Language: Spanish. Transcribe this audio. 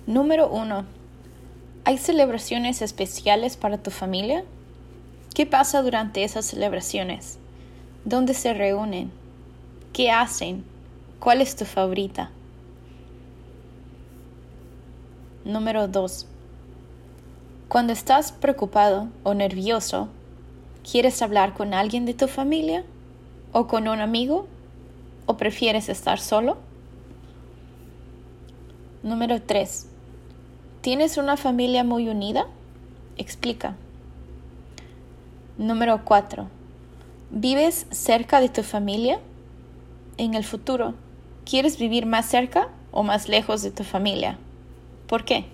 Número 1. ¿Hay celebraciones especiales para tu familia? ¿Qué pasa durante esas celebraciones? ¿Dónde se reúnen? ¿Qué hacen? ¿Cuál es tu favorita? Número 2. Cuando estás preocupado o nervioso, ¿quieres hablar con alguien de tu familia? ¿O con un amigo? ¿O prefieres estar solo? Número 3. ¿Tienes una familia muy unida? Explica. Número 4. ¿Vives cerca de tu familia? En el futuro, ¿quieres vivir más cerca o más lejos de tu familia? ¿Por qué?